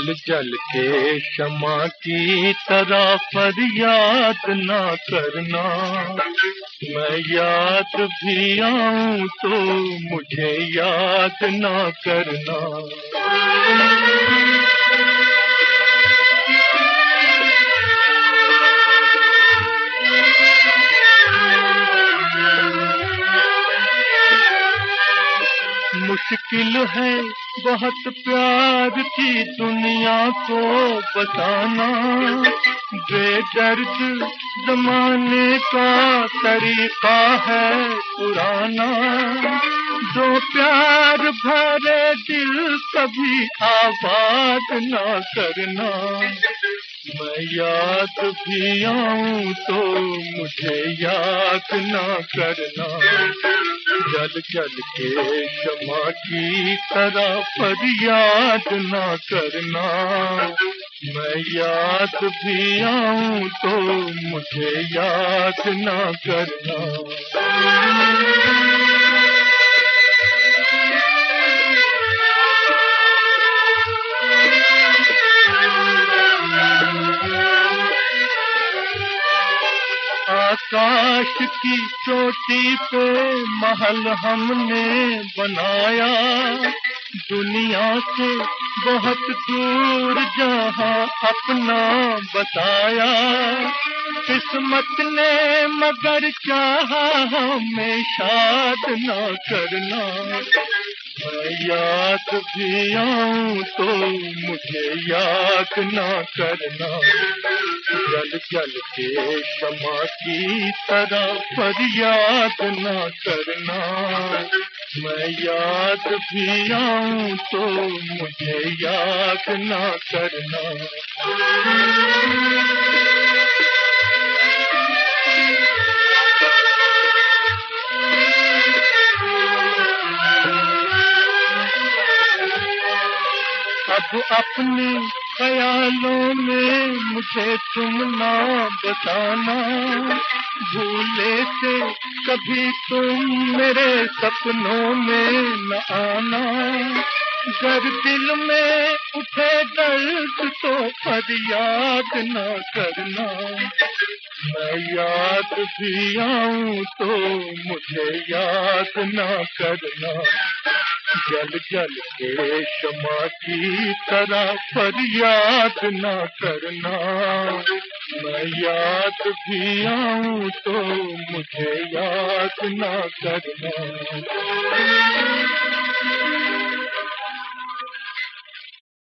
जल जल के शमा की तरह फरियाद ना करना। मैं याद भी आऊं तो मुझे याद ना करना। मुश्किल है बहुत प्यार की दुनिया को बताना। बेदर्द जमाने का तरीका है पुराना। जो प्यार भरे दिल कभी आबाद ना करना। मैं याद भी आऊं तो मुझे याद ना करना। जल जल के शमा की तरह फरियाद ना करना। मैं याद भी आऊं तो मुझे याद ना करना। आकाश की चोटी पे महल हमने बनाया। दुनिया से बहुत दूर जहां अपना बताया। किस्मत ने मगर चाहा हमें शाद ना करना। मैं याद भी आऊं तो मुझे याद ना करना। जल जल के शमा की तरह फरियाद ना करना। मैं याद भी आऊं तो मुझे याद ना करना। अब अपने ख्यालों में मुझे तुम ना बताना। भूले से कभी तुम मेरे सपनों में न आना। अगर दिल में उठे दर्द तो फरियाद न करना। मैं याद भी आऊं तो मुझे याद न करना। जल जल के शमा की तरह फरियाद न करना। मैं याद भी आऊं तो मुझे याद न करना।